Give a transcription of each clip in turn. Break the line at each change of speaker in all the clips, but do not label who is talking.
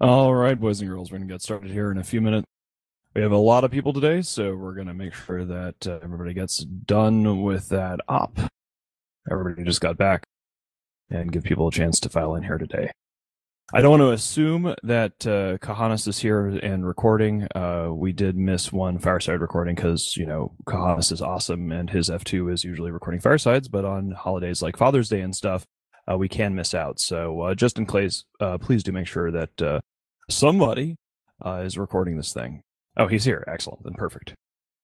All right, boys and girls, we're going to get started here in a few minutes. We have a lot of people today, so we're going to make sure that everybody gets done with that op. Everybody just got back and give people a chance to file in here today. I don't want to assume that Kahanis is here and recording. We did miss one Fireside recording because, you know, Kahanis is awesome and his F2 is usually recording Firesides, but on holidays like Father's Day and stuff, we can miss out. So just in case, please do make sure that somebody is recording this thing. Oh, he's here. Excellent. Then perfect.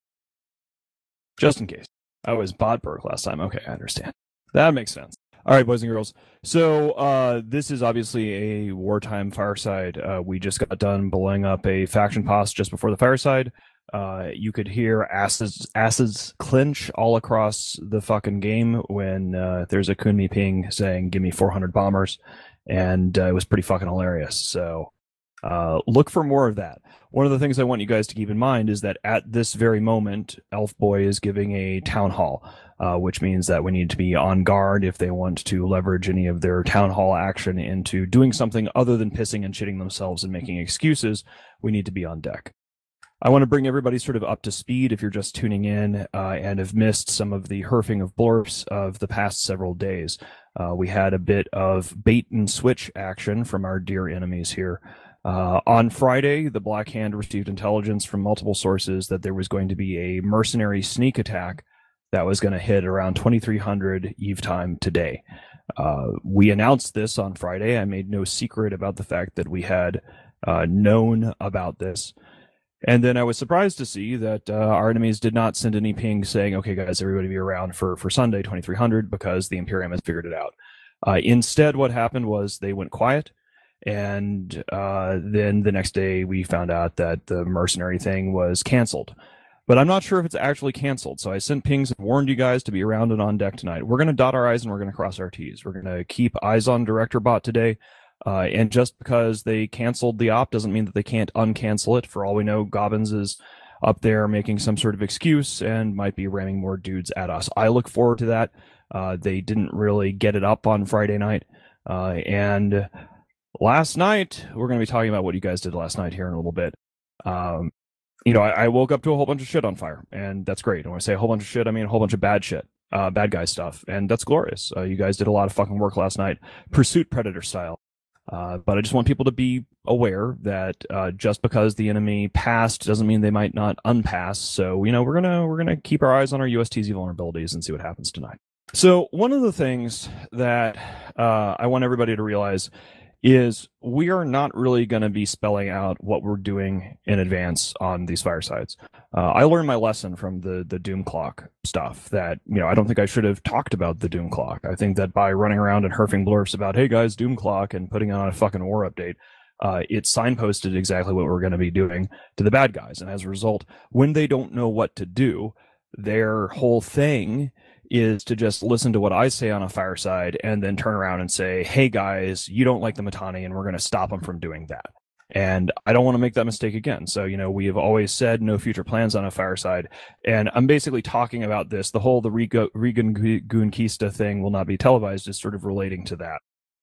Just in case. I was Bodberg last time. Okay, I understand. That makes sense. All right, boys and girls. So this is obviously a wartime fireside. We just got done blowing up a faction post just before the fireside. You could hear acids clinch all across the fucking game when there's a Kunmi ping saying, "Give me 400 bombers," and it was pretty fucking hilarious. So look for more of that. One of the things I want you guys to keep in mind is that at this very moment, Elf Boy is giving a town hall, which means that we need to be on guard if they want to leverage any of their town hall action into doing something other than pissing and shitting themselves and making excuses. We need to be on deck. I want to bring everybody sort of up to speed if you're just tuning in and have missed some of the herfing of blurfs of the past several days. We had a bit of bait and switch action from our dear enemies here. On Friday, the Black Hand received intelligence from multiple sources that there was going to be a mercenary sneak attack that was going to hit around 2300 Eve time today. We announced this on Friday. I made no secret about the fact that we had known about this. And then I was surprised to see that our enemies did not send any ping saying, "Okay, guys, everybody be around for Sunday, 2300, because the Imperium has figured it out." Instead, what happened was they went quiet. And then the next day we found out that the mercenary thing was canceled. But I'm not sure if it's actually canceled. So I sent pings and warned you guys to be around and on deck tonight. We're going to dot our I's and we're going to cross our T's. We're going to keep eyes on Director Bot today. And just because they canceled the op doesn't mean that they can't uncancel it. For all we know, Gobbins is up there making some sort of excuse and might be ramming more dudes at us. I look forward to that. They didn't really get it up on Friday night. And last night, we're going to be talking about what you guys did last night here in a little bit. You know, I woke up to a whole bunch of shit on fire, and that's great. And when I say a whole bunch of shit, I mean a whole bunch of bad shit, bad guy stuff, and that's glorious. You guys did a lot of fucking work last night, Pursuit Predator style. But I just want people to be aware that just because the enemy passed doesn't mean they might not unpass. So, you know, we're gonna keep our eyes on our USTZ vulnerabilities and see what happens tonight. So one of the things that I want everybody to realize is we are not really going to be spelling out what we're doing in advance on these firesides. I learned my lesson from the Doom Clock stuff that, you know, I don't think I should have talked about the Doom Clock. I think that by running around and herfing blurfs about, "Hey guys, Doom Clock," and putting on a fucking war update, it signposted exactly what we're going to be doing to the bad guys. And as a result, when they don't know what to do, their whole thing is to just listen to what I say on a fireside and then turn around and say, "Hey guys, you don't like the Mittani and we're going to stop them from doing that." And I don't want to make that mistake again. So, you know, we have always said no future plans on a fireside. And I'm basically talking about this. The whole Regan Goonkista thing will not be televised is sort of relating to that.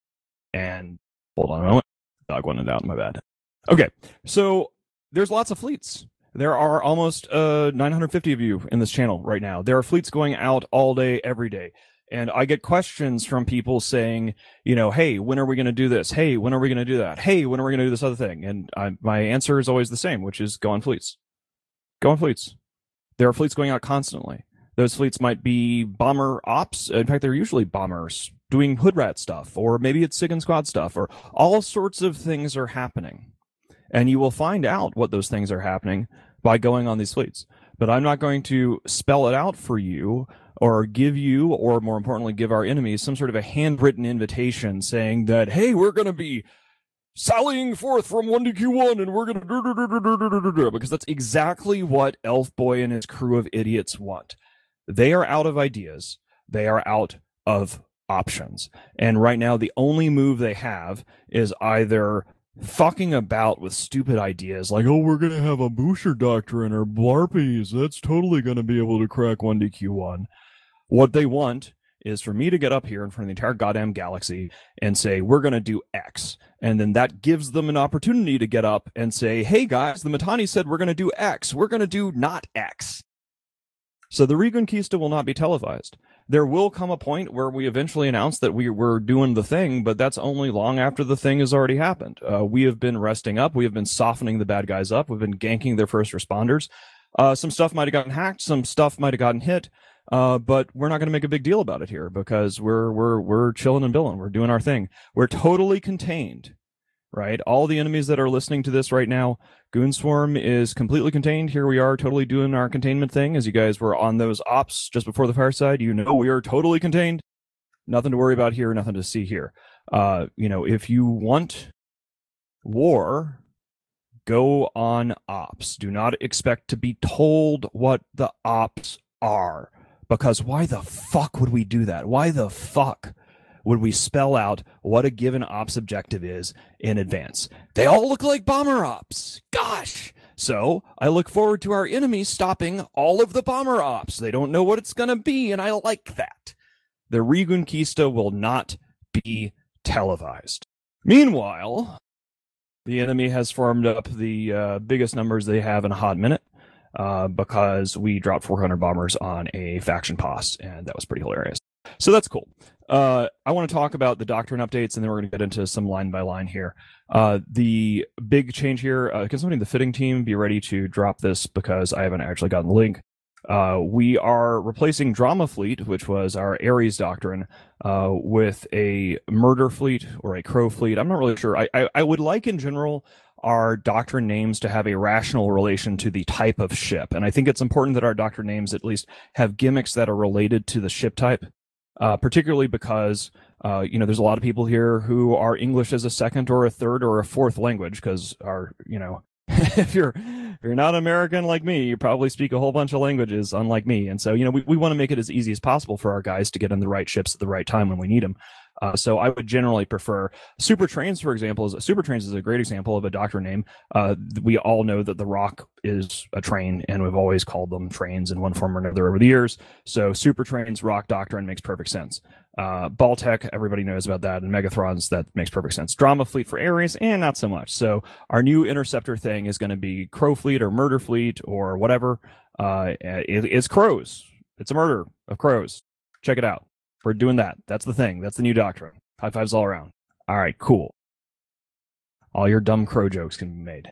And hold on a moment. Dog went out. My bad. Okay. So there's lots of fleets. There are almost 950 of you in this channel right now. There are fleets going out all day, every day. And I get questions from people saying, you know, "Hey, when are we going to do this? Hey, when are we going to do that? Hey, when are we going to do this other thing?" And my answer is always the same, which is go on fleets. Go on fleets. There are fleets going out constantly. Those fleets might be bomber ops. In fact, they're usually bombers doing hood rat stuff, or maybe it's SIG and squad stuff, or all sorts of things are happening. And you will find out what those things are happening by going on these fleets. But I'm not going to spell it out for you or give you, or more importantly, give our enemies some sort of a handwritten invitation saying that, "Hey, we're going to be sallying forth from 1DQ1 and we're going to," because that's exactly what Elf Boy and his crew of idiots want. They are out of ideas. They are out of options. And right now, the only move they have is either fucking about with stupid ideas like, "Oh, we're going to have a Boucher Doctrine or Blarpies. That's totally going to be able to crack 1DQ1. What they want is for me to get up here in front of the entire goddamn galaxy and say, we're going to do X. And then that gives them an opportunity to get up and say, hey guys, the Mittani said we're going to do X. We're going to do not X. So the Reconquista will not be televised. There will come a point where we eventually announce that we're doing the thing, but that's only long after the thing has already happened. We have been resting up. We have been softening the bad guys up. We've been ganking their first responders. Some stuff might have gotten hacked. Some stuff might have gotten hit. But we're not going to make a big deal about it here because we're chilling and billing. We're doing our thing. We're totally contained, right? All the enemies that are listening to this right now, Goonswarm is completely contained. Here we are totally doing our containment thing. As you guys were on those ops just before the fireside, you know we are totally contained. Nothing to worry about here, nothing to see here. If you want war, go on ops. Do not expect to be told what the ops are. Because why the fuck would we do that? Why the fuck would we spell out what a given ops objective is in advance? They all look like bomber ops. Gosh. So I look forward to our enemies stopping all of the bomber ops. They don't know what it's going to be, and I like that. The Reconquista will not be televised. Meanwhile, the enemy has formed up the biggest numbers they have in a hot minute. Because we dropped 400 bombers on a faction pos, and that was pretty hilarious. So that's cool. I want to talk about the doctrine updates, and then we're going to get into some line by line here. The big change here, can somebody in the fitting team be ready to drop this because I haven't actually gotten the link. We are replacing Drama Fleet, which was our Ares doctrine, with a Murder Fleet or a Crow Fleet. I'm not really sure. I would like in general our doctrine names to have a rational relation to the type of ship. And I think it's important that our doctrine names at least have gimmicks that are related to the ship type, particularly because, there's a lot of people here who are English as a second or a third or a fourth language because if you're not American like me, you probably speak a whole bunch of languages unlike me. And so, we want to make it as easy as possible for our guys to get in the right ships at the right time when we need them. So I would generally prefer Super Trains, for example. Super Trains is a great example of a doctrine name. We all know that the Rock is a train, and we've always called them trains in one form or another over the years. So Super Trains, Rock Doctrine makes perfect sense. Baltec, everybody knows about that, and Megathrons, that makes perfect sense. Drama Fleet for Ares, and not so much. So our new Interceptor thing is going to be Crow Fleet or Murder Fleet or whatever. It's crows. It's a murder of crows. Check it out. We're doing that. That's the thing. That's the new doctrine. High fives all around. All right, cool. All your dumb crow jokes can be made.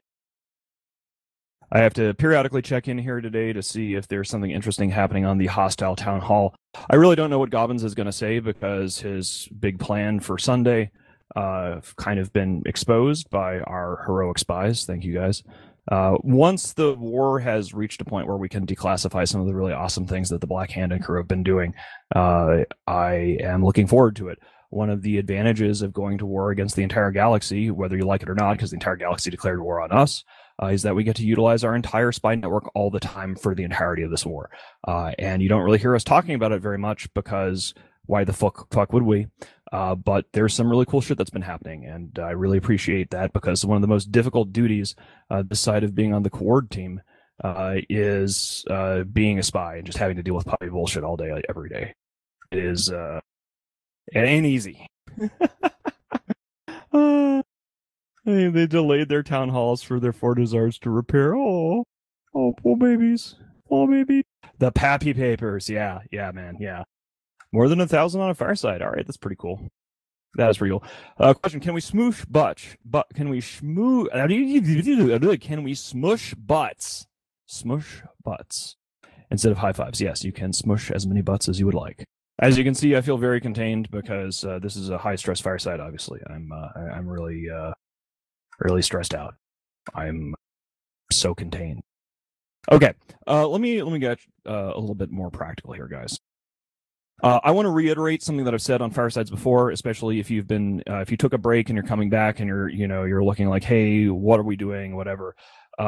I have to periodically check in here today to see if there's something interesting happening on the hostile town hall. I really don't know what Gobbins is going to say because his big plan for Sunday kind of been exposed by our heroic spies. Thank you, guys. Once the war has reached a point where we can declassify some of the really awesome things that the Black Hand and crew have been doing, I am looking forward to it. One of the advantages of going to war against the entire galaxy, whether you like it or not, because the entire galaxy declared war on us, is that we get to utilize our entire spy network all the time for the entirety of this war. And you don't really hear us talking about it very much because why the fuck would we? But there's some really cool shit that's been happening, and I really appreciate that because one of the most difficult duties this side of being on the Coord team is being a spy and just having to deal with puppy bullshit all day, every day. It is, it ain't easy. They delayed their town halls for their Fortizards to repair. Oh, poor babies. Oh, baby. The Pappy Papers. Yeah, man. Yeah. More than 1,000 on a fireside. All right, that's pretty cool. That is pretty cool. Question: can we smoosh butts? Can we smush butts? Smush butts instead of high fives. Yes, you can smush as many butts as you would like. As you can see, I feel very contained because this is a high stress fireside. Obviously, I'm really stressed out. I'm so contained. Okay, let me get a little bit more practical here, guys. I want to reiterate something that I've said on firesides before, especially if you've been, if you took a break and you're coming back and you're looking like, hey, what are we doing? Whatever.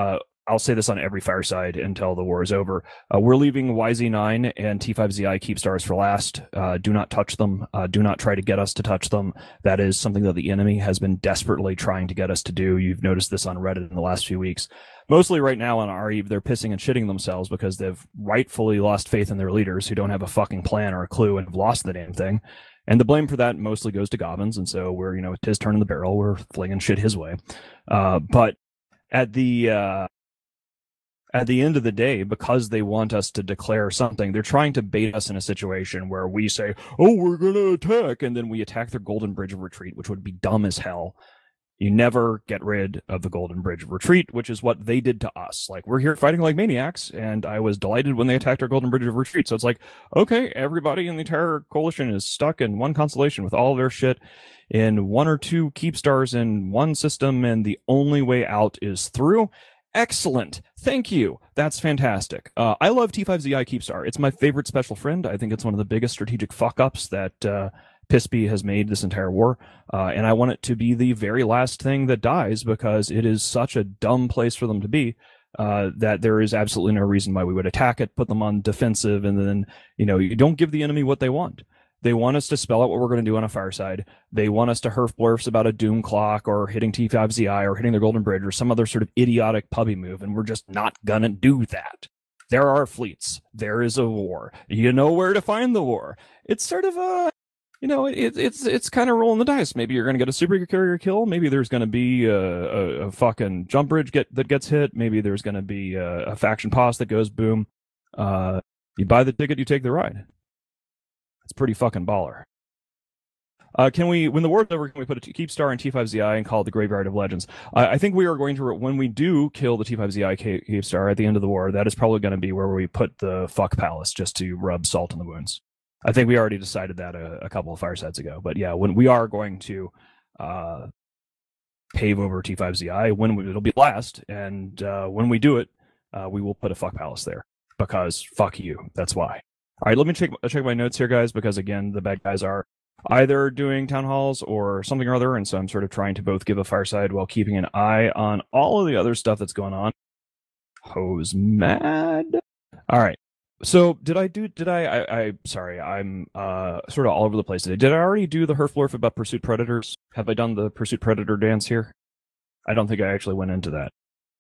I'll say this on every fireside until the war is over. We're leaving YZ9 and T5ZI keep stars for last. Do not touch them. Do not try to get us to touch them. That is something that the enemy has been desperately trying to get us to do. You've noticed this on Reddit in the last few weeks. Mostly right now on RE, they're pissing and shitting themselves because they've rightfully lost faith in their leaders who don't have a fucking plan or a clue and have lost the damn thing. And the blame for that mostly goes to Gobbins. And so we're, it's his turn in the barrel. We're flinging shit his way. But at the end of the day, because they want us to declare something, they're trying to bait us in a situation where we say, oh, we're going to attack. And then we attack their Golden Bridge of Retreat, which would be dumb as hell. You never get rid of the Golden Bridge of Retreat, which is what they did to us. Like, we're here fighting like maniacs, and I was delighted when they attacked our Golden Bridge of Retreat. So it's like, okay, everybody in the entire coalition is stuck in one constellation with all their shit in one or two keep stars in one system, and the only way out is through. Excellent. Thank you. That's fantastic. I love T5ZI Keepstar. It's my favorite special friend. I think it's one of the biggest strategic fuck-ups that PSP has made this entire war. And I want it to be the very last thing that dies because it is such a dumb place for them to be that there is absolutely no reason why we would attack it, put them on defensive, and then, you don't give the enemy what they want. They want us to spell out what we're going to do on a fireside. They want us to herf blurfs about a doom clock or hitting T5ZI or hitting their Golden Bridge or some other sort of idiotic pubby move, and we're just not going to do that. There are fleets. There is a war. You know where to find the war. It's sort of a, it's kind of rolling the dice. Maybe you're going to get a super carrier kill. Maybe there's going to be a fucking jump bridge that gets hit. Maybe there's going to be a faction pos that goes boom. You buy the ticket, you take the ride. It's pretty fucking baller. Can we, when the war's over, can we put a Keepstar in T5ZI and call it the Graveyard of Legends? I think we are going to, when we do kill the T5ZI Keepstar at the end of the war, that is probably going to be where we put the fuck palace just to rub salt in the wounds. I think we already decided that a couple of firesides ago. But yeah, when we are going to pave over T5ZI, it'll be last, and when we do it, we will put a fuck palace there because fuck you. That's why. All right, let me check my notes here, guys, because, again, the bad guys are either doing town halls or something or other, and so I'm sort of trying to both give a fireside while keeping an eye on all of the other stuff that's going on. Hose mad. All right. So sorry, I'm sort of all over the place today. Did I already do the Herflorf about Pursuit Predators? Have I done the Pursuit Predator dance here? I don't think I actually went into that.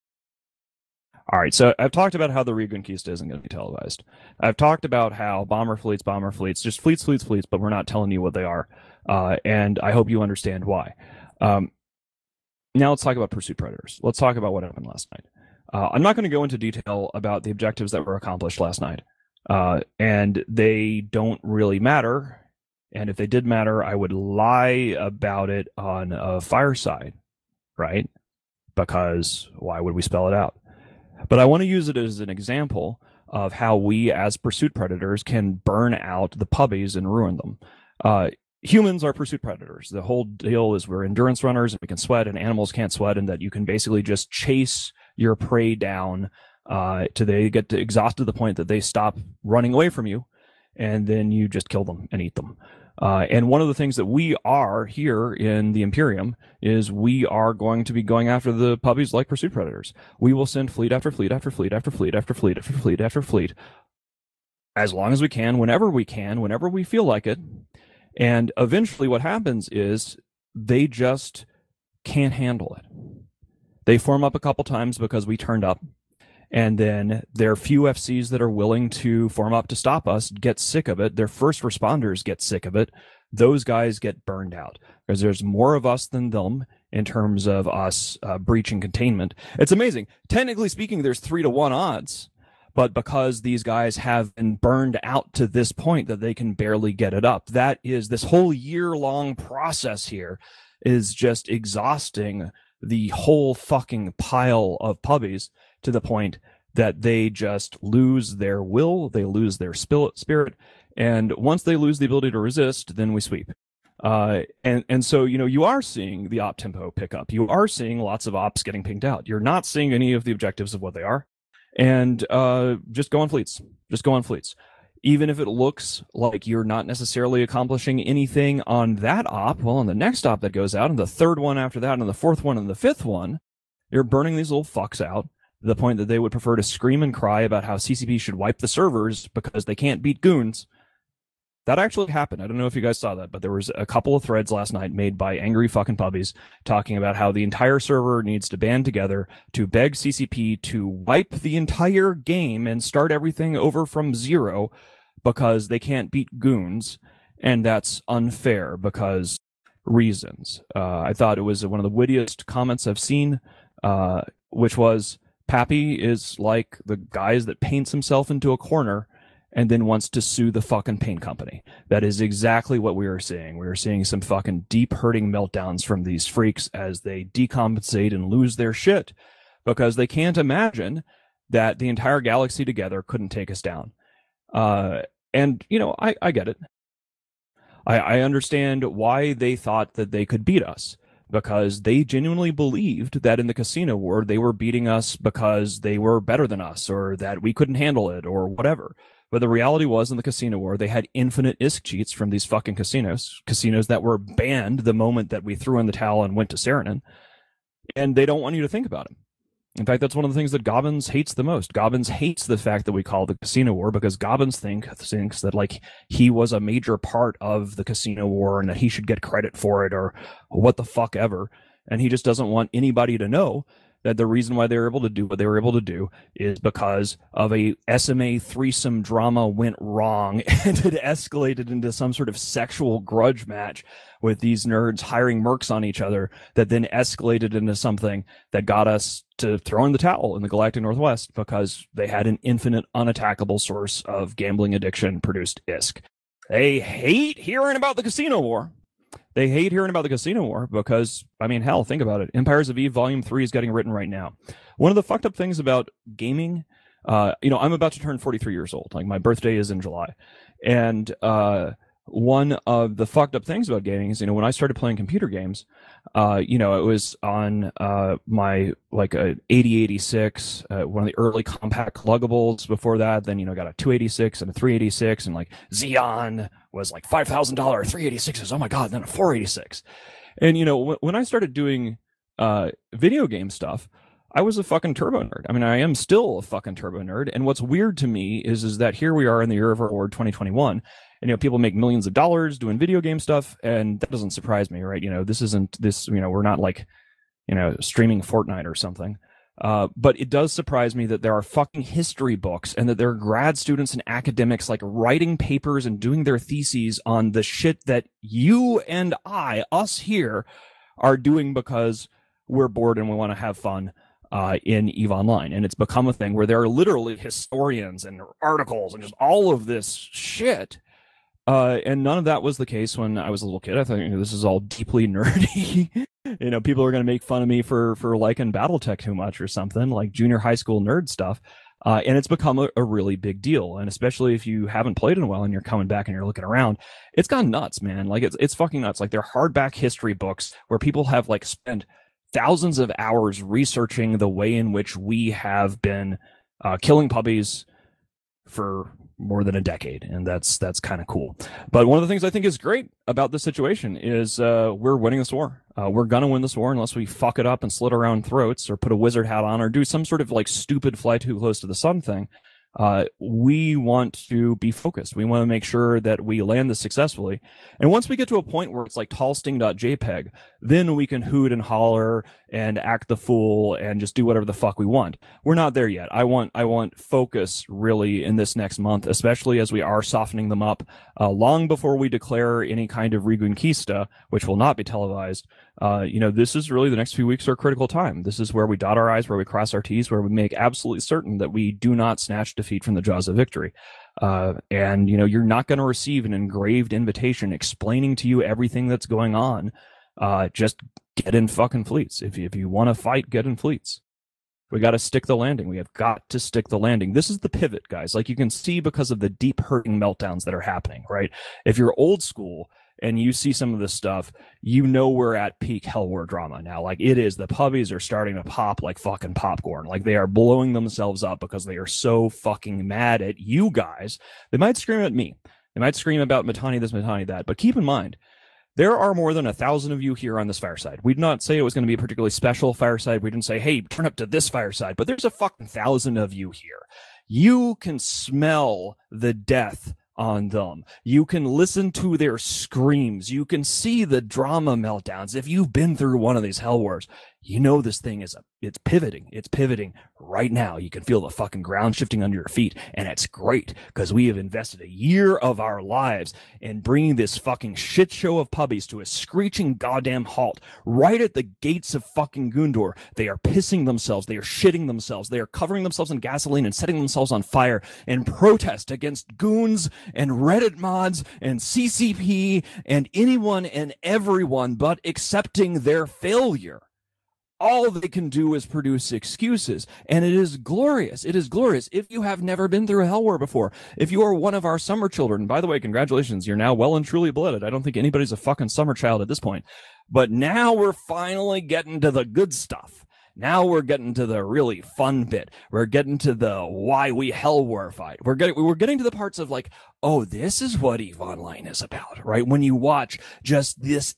All right, so I've talked about how the Reconquista isn't going to be televised. I've talked about how bomber fleets, just fleets, but we're not telling you what they are. And I hope you understand why. Now let's talk about Pursuit Predators. Let's talk about what happened last night. I'm not going to go into detail about the objectives that were accomplished last night. And they don't really matter. And if they did matter, I would lie about it on a fireside, right? Because why would we spell it out? But I want to use it as an example of how we, as pursuit predators, can burn out the puppies and ruin them. Humans are pursuit predators. The whole deal is we're endurance runners and we can sweat and animals can't sweat, and that you can basically just chase your prey down till they get exhausted to the point that they stop running away from you, and then you just kill them and eat them. And one of the things that we are here in the Imperium is we are going to be going after the puppies like pursuit predators. We will send fleet after fleet after fleet after fleet after fleet after fleet after fleet as long as we can, whenever we feel like it. And eventually what happens is they just can't handle it. They form up a couple times because we turned up. And then their few FCs that are willing to form up to stop us get sick of it. Their first responders get sick of it. Those guys get burned out because there's more of us than them in terms of us breaching containment. It's amazing. Technically speaking, there's 3-to-1 odds, but because these guys have been burned out to this point that they can barely get it up. That is, this whole year-long process here is just exhausting the whole fucking pile of puppies to the point that they just lose their will, they lose their spirit, and once they lose the ability to resist, then we sweep. And so, you are seeing the op tempo pick up. You are seeing lots of ops getting pinged out. You're not seeing any of the objectives of what they are. And just go on fleets. Just go on fleets. Even if it looks like you're not necessarily accomplishing anything on that op, well, on the next op that goes out, and the third one after that, and the fourth one, and the fifth one, you're burning these little fucks out. the point that they would prefer to scream and cry about how CCP should wipe the servers because they can't beat goons. That actually happened. I don't know if you guys saw that, but there was a couple of threads last night made by angry fucking puppies talking about how the entire server needs to band together to beg CCP to wipe the entire game and start everything over from zero because they can't beat goons. And that's unfair because reasons. I thought it was one of the wittiest comments I've seen, which was, Pappy is like the guys that paints himself into a corner and then wants to sue the fucking paint company. That is exactly what we are seeing. We are seeing some fucking deep hurting meltdowns from these freaks as they decompensate and lose their shit because they can't imagine that the entire galaxy together couldn't take us down. And, you know, I get it. I understand why they thought that they could beat us, because they genuinely believed that in the casino war, they were beating us because they were better than us or that we couldn't handle it or whatever. But the reality was in the casino war, they had infinite ISK cheats from these fucking casinos that were banned the moment that we threw in the towel and went to Saranin. And they don't want you to think about them. In fact, that's one of the things that Gobbins hates the most. Gobbins hates the fact that we call the casino war because Gobbins thinks that like he was a major part of the casino war and that he should get credit for it or what the fuck ever. And he just doesn't want anybody to know that the reason why they were able to do what they were able to do is because of a SMA threesome drama went wrong and it escalated into some sort of sexual grudge match with these nerds hiring mercs on each other that then escalated into something that got us to throw in the towel in the Galactic Northwest because they had an infinite unattackable source of gambling addiction produced ISK. They hate hearing about the casino war. They hate hearing about the casino war because, I mean, hell, think about it. Empires of Eve Volume 3 is getting written right now. One of the fucked up things about gaming, you know, I'm about to turn 43 years old. Like, my birthday is in July. And one of the fucked up things about gaming is, you know, when I started playing computer games, you know, it was on my, like, a 8086, one of the early compact pluggables before that. Then, you know, got a 286 and a 386, and, like, Xeon was like $5,000 386s. Oh my God. And then a 486. And, you know, when I started doing video game stuff, I was a fucking turbo nerd. I mean, I am still a fucking turbo nerd. And what's weird to me is that here we are in the year of our Lord 2021. And, you know, people make millions of dollars doing video game stuff. And that doesn't surprise me, right? You know, you know, we're not like, you know, streaming Fortnite or something. But it does surprise me that there are fucking history books and that there are grad students and academics like writing papers and doing their theses on the shit that you and us here, are doing because we're bored and we want to have fun in EVE Online. And it's become a thing where there are literally historians and articles and just all of this shit. And none of that was the case when I was a little kid. I thought, you know, this is all deeply nerdy. You know, people are going to make fun of me for liking BattleTech too much or something, like junior high school nerd stuff. And it's become a really big deal. And especially if you haven't played in a while and you're coming back and you're looking around, it's gone nuts, man. Like it's fucking nuts. Like they're hardback history books where people have like spent thousands of hours researching the way in which we have been killing puppies for more than a decade, and that's kind of cool. But one of the things I think is great about this situation is we're winning this war. We're gonna win this war unless we fuck it up and slit around throats or put a wizard hat on or do some sort of like stupid fly too close to the sun thing. We want to be focused. We want to make sure that we land this successfully. And once we get to a point where it's like tallsting.jpg, then we can hoot and holler and act the fool and just do whatever the fuck we want. We're not there yet. I want focus really in this next month, especially as we are softening them up long before we declare any kind of Reconquista, which will not be televised. You know, this is really the next few weeks are a critical time. This is where we dot our I's, where we cross our T's, where we make absolutely certain that we do not snatch defeat from the jaws of victory. And, you know, you're not going to receive an engraved invitation explaining to you everything that's going on. Just get in fucking fleets. If you want to fight, get in fleets. We got to stick the landing. We have got to stick the landing. This is the pivot, guys. Like you can see because of the deep hurting meltdowns that are happening, right? If you're old school and you see some of this stuff, you know we're at peak Hell War drama now. Like it is, the puppies are starting to pop like fucking popcorn. Like they are blowing themselves up because they are so fucking mad at you guys. They might scream at me. They might scream about Mittani this, Mittani that. But keep in mind, There are more than 1,000 of you here on this fireside. We did not say it was going to be a particularly special fireside. We didn't say, hey, turn up to this fireside, but there's a fucking 1,000 of you here. You can smell the death on them. You can listen to their screams. You can see the drama meltdowns. If you've been through one of these hell wars, you know this thing it's pivoting. It's pivoting right now. You can feel the fucking ground shifting under your feet, and it's great because we have invested a year of our lives in bringing this fucking shit show of puppies to a screeching goddamn halt right at the gates of fucking Gundor. They are pissing themselves. They are shitting themselves. They are covering themselves in gasoline and setting themselves on fire in protest against goons and Reddit mods and CCP and anyone and everyone but accepting their failure. All they can do is produce excuses, and it is glorious. It is glorious. If you have never been through a hell war before, if you are one of our summer children, by the way, congratulations, you're now well and truly blooded. I don't think anybody's a fucking summer child at this point. But now we're finally getting to the good stuff. Now we're getting to the really fun bit. We're getting to the why we hell war fight. We're getting to the parts of like, oh, this is what EVE Online is about, right? When you watch just this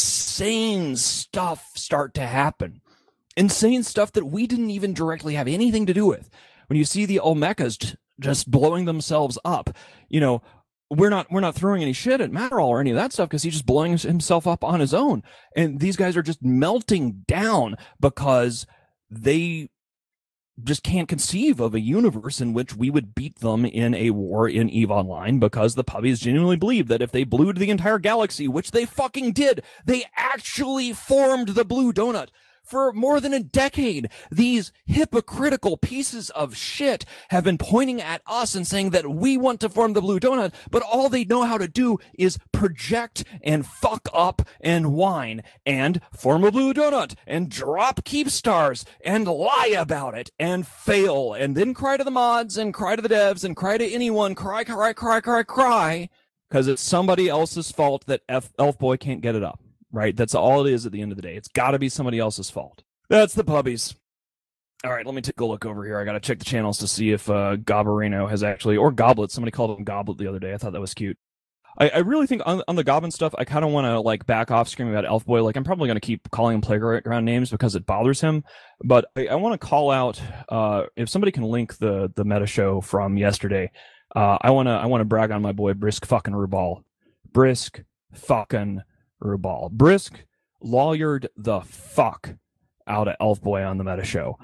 insane stuff start to happen. Insane stuff that we didn't even directly have anything to do with. When you see the Olmecas just blowing themselves up, you know, we're not throwing any shit at Matterall or any of that stuff because he's just blowing himself up on his own. And these guys are just melting down because they just can't conceive of a universe in which we would beat them in a war in EVE Online, because the puppies genuinely believe that if they blew to the entire galaxy, which they fucking did, they actually formed the Blue Donut. For more than a decade, these hypocritical pieces of shit have been pointing at us and saying that we want to form the Blue Donut, but all they know how to do is project and fuck up and whine and form a Blue Donut and drop keep stars and lie about it and fail and then cry to the mods and cry to the devs and cry to anyone, cry, because it's somebody else's fault that Elf Boy can't get it up. Right? That's all it is at the end of the day. It's got to be somebody else's fault. That's the puppies. All right, let me take a look over here. I got to check the channels to see if Gobberino has actually, or Goblet. Somebody called him Goblet the other day. I thought that was cute. I really think on the Goblin stuff, I kind of want to like back off screaming about Elf Boy. Like, I'm probably going to keep calling him playground names because it bothers him. But I want to call out, if somebody can link the meta show from yesterday, I want to brag on my boy Brisk fucking Rubal. Brisk fucking Rubal. Brisk lawyered the fuck out of Elf Boy on the meta show.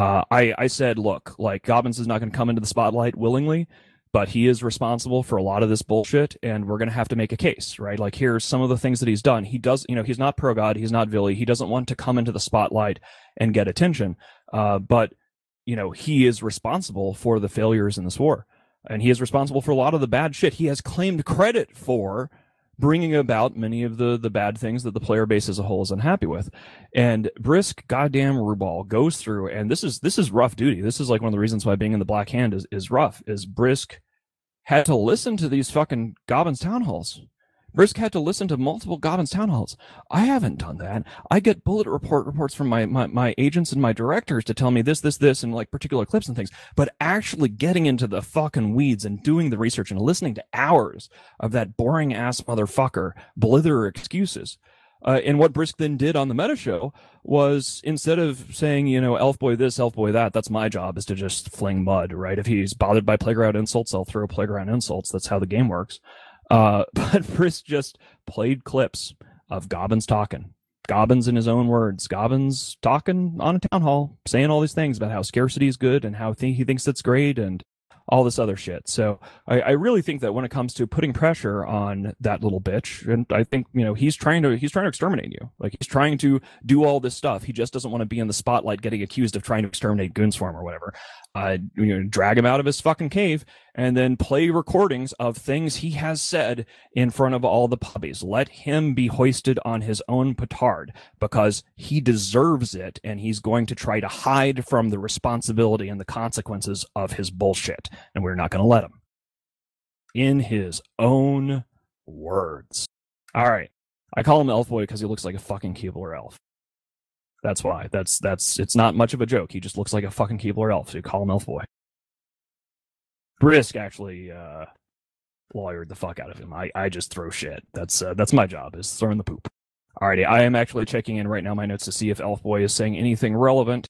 I said, look, like, Gobbins is not going to come into the spotlight willingly, but he is responsible for a lot of this bullshit, and we're going to have to make a case, right? Like, here's some of the things that he's done. He does, you know, he's not pro-God, he's not Villy, he doesn't want to come into the spotlight and get attention, but, you know, he is responsible for the failures in this war, and he is responsible for a lot of the bad shit. He has claimed credit for bringing about many of the bad things that the player base as a whole is unhappy with. And Brisk goddamn Rubal goes through, and this is rough duty. This is like one of the reasons why being in the Black Hand is rough, is Brisk had to listen to these fucking Gobbins town halls. Brisk had to listen to multiple Gobbins town halls. I haven't done that. I get bullet reports from my agents and my directors to tell me this, and like particular clips and things. But actually getting into the fucking weeds and doing the research and listening to hours of that boring ass motherfucker blither excuses. And what Brisk then did on the meta show was, instead of saying, you know, Elf Boy this, Elf Boy that, that's my job, is to just fling mud, right? If he's bothered by playground insults, I'll throw playground insults. That's how the game works. But Brisk just played clips of Gobbins talking. Gobbins in his own words. Gobbins talking on a town hall, saying all these things about how scarcity is good and how he thinks that's great and all this other shit. So I really think that when it comes to putting pressure on that little bitch, and I think, you know, he's trying to exterminate you. Like, he's trying to do all this stuff. He just doesn't want to be in the spotlight getting accused of trying to exterminate Goonswarm or whatever. You know, drag him out of his fucking cave and then play recordings of things he has said in front of all the puppies. Let him be hoisted on his own petard, because he deserves it, and he's going to try to hide from the responsibility and the consequences of his bullshit, and we're not going to let him. In his own words. All right. I call him Elf Boy because he looks like a fucking Keebler elf. That's why. That's it's not much of a joke. He just looks like a fucking Keebler elf, so you call him Elf Boy. Brisk actually lawyered the fuck out of him. I just throw shit. That's my job, is throwing the poop. Alrighty, I am actually checking in right now my notes to see if Elf Boy is saying anything relevant.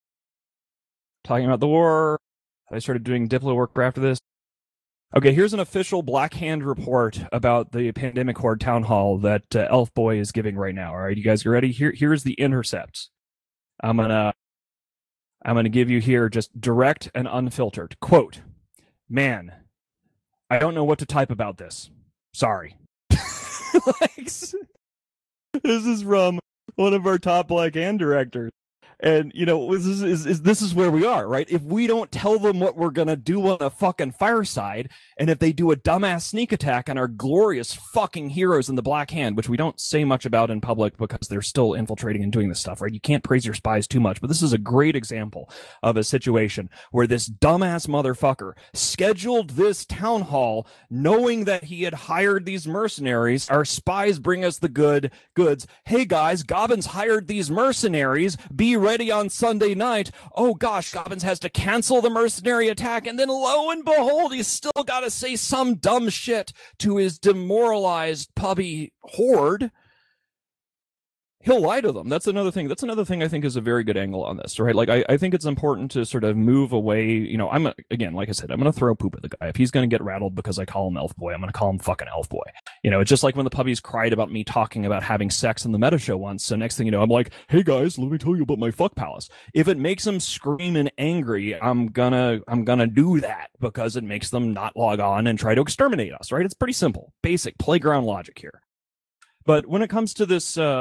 Talking about the war. I started doing Diplo work after this. Okay, here's an official Black Hand report about the Pandemic Horde town hall that Elf Boy is giving right now. All right, you guys are ready? Here's the intercepts. I'm gonna give you here just direct and unfiltered. Quote, man, I don't know what to type about this. Sorry. Like, this is from one of our top Black Hand directors. And, you know, this is where we are, right? If we don't tell them what we're going to do on a fucking fireside, and if they do a dumbass sneak attack on our glorious fucking heroes in the Black Hand, which we don't say much about in public because they're still infiltrating and doing this stuff, right? You can't praise your spies too much, but this is a great example of a situation where this dumbass motherfucker scheduled this town hall knowing that he had hired these mercenaries. Our spies bring us the goods. Hey guys, Gobbins hired these mercenaries. Be ready on Sunday night. Oh gosh, Gobbins has to cancel the mercenary attack, and then lo and behold, he's still got to say some dumb shit to his demoralized pubby horde. He'll lie to them. That's another thing. That's another thing I think is a very good angle on this, right? Like, I think it's important to sort of move away. You know, again, like I said, I'm going to throw poop at the guy. If he's going to get rattled because I call him Elf Boy, I'm going to call him fucking Elf Boy. You know, it's just like when the puppies cried about me talking about having sex in the meta show once. So next thing you know, I'm like, hey guys, let me tell you about my fuck palace. If it makes them scream and angry, I'm gonna do that because it makes them not log on and try to exterminate us, right? It's pretty simple, basic playground logic here. But when it comes to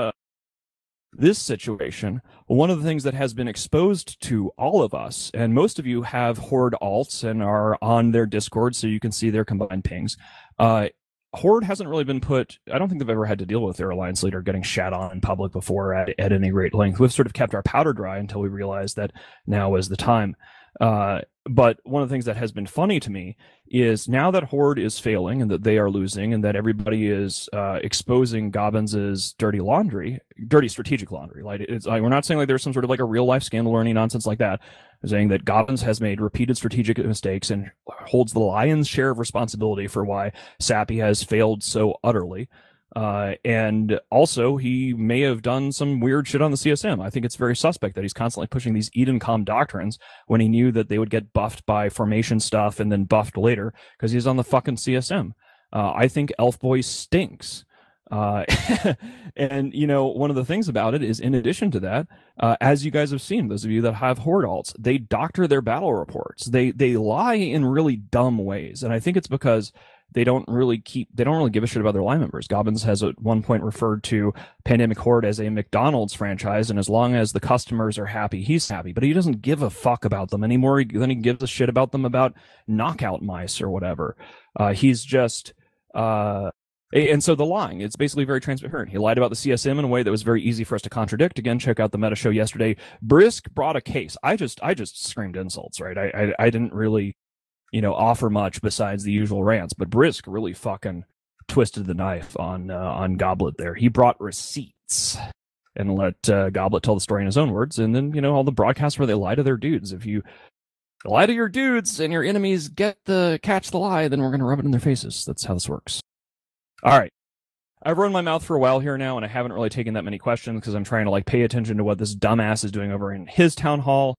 this situation, one of the things that has been exposed to all of us, and most of you have Horde alts and are on their Discord, so you can see their combined pings. Horde hasn't really been I don't think they've ever had to deal with their alliance leader getting shat on in public before at any great length. We've sort of kept our powder dry until we realized that now is the time. But one of the things that has been funny to me is now that Horde is failing and that they are losing and that everybody is exposing Gobbins's dirty strategic laundry. Like, it's like, we're not saying like there's some sort of like a real life scandal or any nonsense like that. We're saying that Gobbins has made repeated strategic mistakes and holds the lion's share of responsibility for why Sappy has failed so utterly. And also, he may have done some weird shit on the CSM. I think it's very suspect that he's constantly pushing these Edencom doctrines when he knew that they would get buffed by formation stuff and then buffed later because he's on the fucking CSM. I think Elf Boy stinks. And, you know, one of the things about it is, in addition to that, as you guys have seen, those of you that have Horde alts, they doctor their battle reports. They lie in really dumb ways. And I think it's because they don't really give a shit about their line members. Gobbins has at one point referred to Pandemic Horde as a McDonald's franchise, and as long as the customers are happy, he's happy. But he doesn't give a fuck about them anymore than he gives a shit about them about knockout mice or whatever. He's just and so the lying, it's basically very transparent. He lied about the CSM in a way that was very easy for us to contradict. Again, check out the meta show yesterday. Brisk brought a case. I just screamed insults, right? I didn't really, you know, offer much besides the usual rants, but Brisk really fucking twisted the knife on Goblet there. He brought receipts and let Goblet tell the story in his own words. And then, you know, all the broadcasts where they lie to their dudes. If you lie to your dudes and your enemies catch the lie, then we're going to rub it in their faces. That's how this works. All right. I've run my mouth for a while here now, and I haven't really taken that many questions because I'm trying to like pay attention to what this dumbass is doing over in his town hall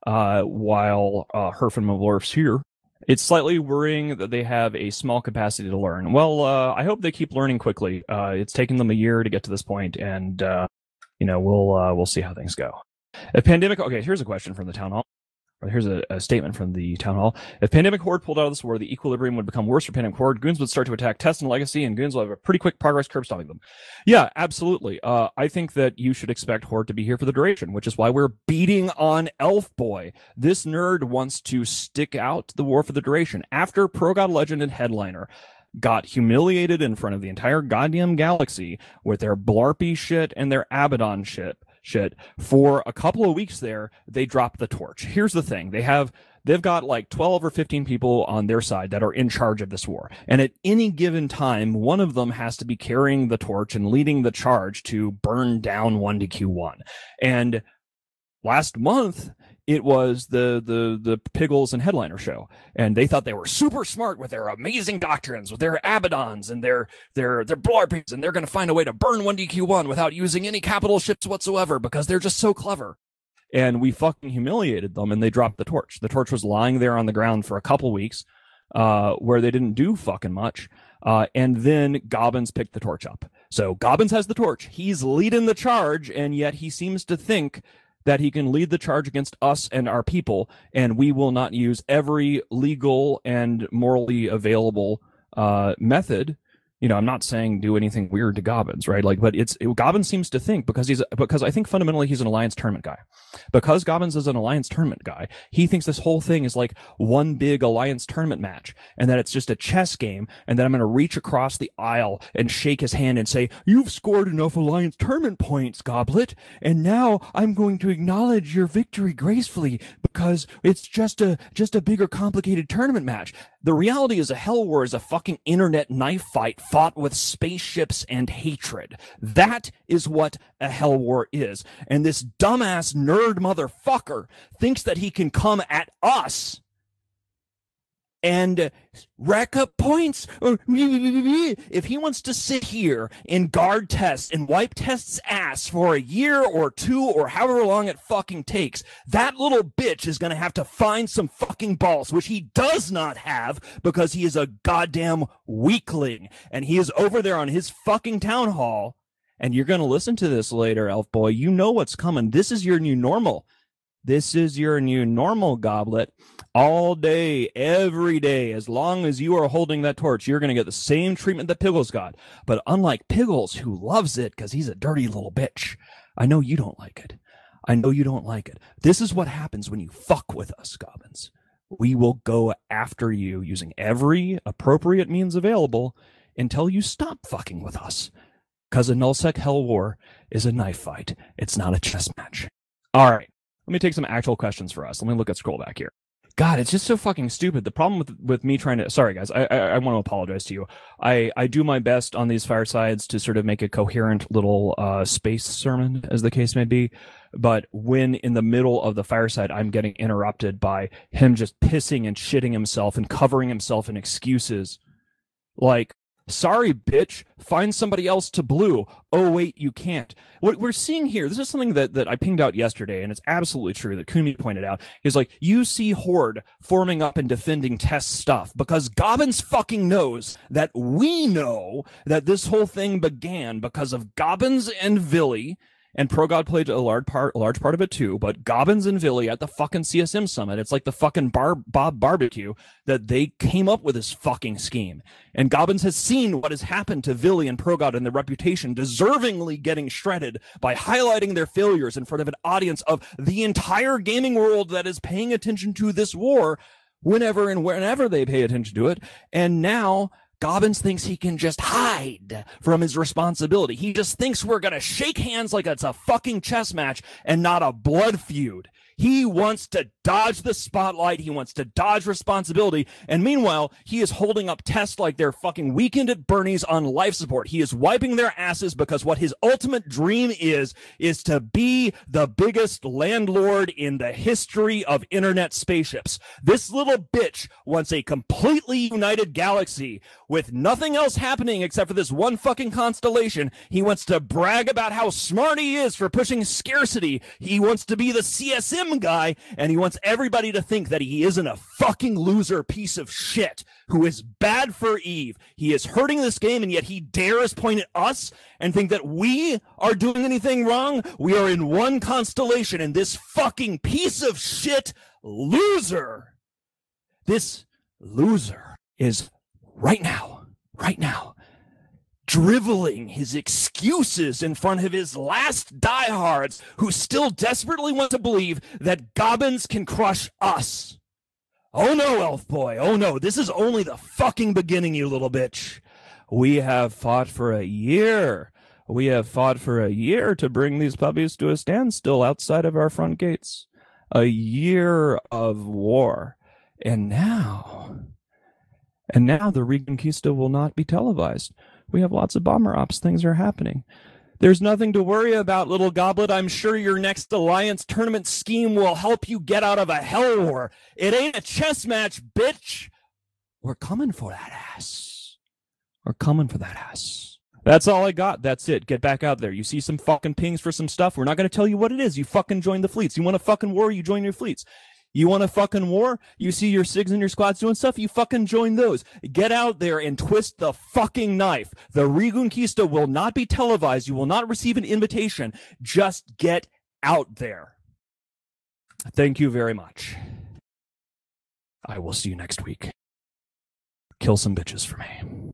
while Herf and Mavlorf's here. It's slightly worrying that they have a small capacity to learn. Well, I hope they keep learning quickly. It's taken them a year to get to this point, and you know, we'll see how things go. Okay, here's a question from the town hall. Or here's a statement from the town hall. If Pandemic Horde pulled out of this war, the equilibrium would become worse for Pandemic Horde. Goons would start to attack Test and Legacy, and Goons will have a pretty quick progress curve stopping them. Yeah, absolutely. I think that you should expect Horde to be here for the duration, which is why we're beating on Elf Boy. This nerd wants to stick out the war for the duration. After Pro God Legend and Headliner got humiliated in front of the entire goddamn galaxy with their Blarpy shit and their Abaddon shit for a couple of weeks there, they dropped the torch. Here's the thing. They've got like 12 or 15 people on their side that are in charge of this war. And at any given time, one of them has to be carrying the torch and leading the charge to burn down 1DQ1. And last month, it was the Piggles and Headliner show, and they thought they were super smart with their amazing doctrines, with their Abaddons and their Blarpings, and they're going to find a way to burn 1DQ1 without using any capital ships whatsoever because they're just so clever. And we fucking humiliated them, and they dropped the torch. The torch was lying there on the ground for a couple weeks, where they didn't do fucking much. And then Gobbins picked the torch up. So Gobbins has the torch. He's leading the charge, and yet he seems to think that he can lead the charge against us and our people, and we will not use every legal and morally available method. You know, I'm not saying do anything weird to Gobbins, right? Like, but Gobbins seems to think because I think fundamentally he's an Alliance tournament guy. Because Gobbins is an Alliance tournament guy, he thinks this whole thing is like one big Alliance tournament match, and that it's just a chess game, and that I'm going to reach across the aisle and shake his hand and say, "You've scored enough Alliance tournament points, Goblet, and now I'm going to acknowledge your victory gracefully because it's just a bigger, complicated tournament match." The reality is a Hell War is a fucking internet knife fight fought with spaceships and hatred. That is what a Hell War is. And this dumbass nerd motherfucker thinks that he can come at us and rack up points. If he wants to sit here and guard tests and wipe tests ass for a year or two or however long it fucking takes, that little bitch is going to have to find some fucking balls, which he does not have because he is a goddamn weakling. And he is over there on his fucking town hall. And you're going to listen to this later, Elf Boy. You know what's coming. This is your new normal. This is your new normal, Goblet. All day, every day, as long as you are holding that torch, you're going to get the same treatment that Piggles got. But unlike Piggles, who loves it because he's a dirty little bitch, I know you don't like it. I know you don't like it. This is what happens when you fuck with us, Gobbins. We will go after you using every appropriate means available until you stop fucking with us. Because a Nullsec Hell War is a knife fight. It's not a chess match. All right. Let me take some actual questions for us. Let me look at scroll back here. God, it's just so fucking stupid. The problem with me trying to, sorry guys, I want to apologize to you. I do my best on these firesides to sort of make a coherent little space sermon, as the case may be. But when in the middle of the fireside, I'm getting interrupted by him just pissing and shitting himself and covering himself in excuses. Like, sorry, bitch, find somebody else to blue. Oh, wait, you can't. What we're seeing here, this is something that I pinged out yesterday, and it's absolutely true that Kumi pointed out, is like, you see Horde forming up and defending Test stuff because Gobbins fucking knows that we know that this whole thing began because of Gobbins and Villy. And ProGod played a large part of it too, but Gobbins and Villy at the fucking CSM summit, it's like the fucking Bob barbecue that they came up with this fucking scheme. And Gobbins has seen what has happened to Villy and ProGod and their reputation deservingly getting shredded by highlighting their failures in front of an audience of the entire gaming world that is paying attention to this war whenever and whenever they pay attention to it. And now Gobbins thinks he can just hide from his responsibility. He just thinks we're going to shake hands like it's a fucking chess match and not a blood feud. He wants to dodge the spotlight. He wants to dodge responsibility. And meanwhile, he is holding up Tests like they're fucking Weekend at Bernie's on life support. He is wiping their asses because what his ultimate dream is to be the biggest landlord in the history of internet spaceships. This little bitch wants a completely united galaxy with nothing else happening except for this one fucking constellation. He wants to brag about how smart he is for pushing scarcity. He wants to be the CSM guy, and he wants everybody to think that he isn't a fucking loser piece of shit who is bad for Eve. He is hurting this game, and yet he dares point at us and think that we are doing anything wrong. We are in one constellation, and this fucking piece of shit loser, this loser is right now, driveling his excuses in front of his last diehards who still desperately want to believe that Gobbins can crush us. Oh no, Elf Boy. Oh no, this is only the fucking beginning, you little bitch. We have fought for a year. We have fought for a year to bring these puppies to a standstill outside of our front gates. A year of war. And now the Reconquista will not be televised. We have lots of bomber ops. Things are happening. There's nothing to worry about, little goblet. I'm sure your next alliance tournament scheme will help you get out of a hell war. It ain't a chess match, bitch. We're coming for that ass. We're coming for that ass. That's all I got. That's it. Get back out there. You see some fucking pings for some stuff. We're not going to tell you what it is. You fucking join the fleets. You want a fucking war? You join your fleets. You want a fucking war? You see your SIGs and your squads doing stuff? You fucking join those. Get out there and twist the fucking knife. The Reconquista will not be televised. You will not receive an invitation. Just get out there. Thank you very much. I will see you next week. Kill some bitches for me.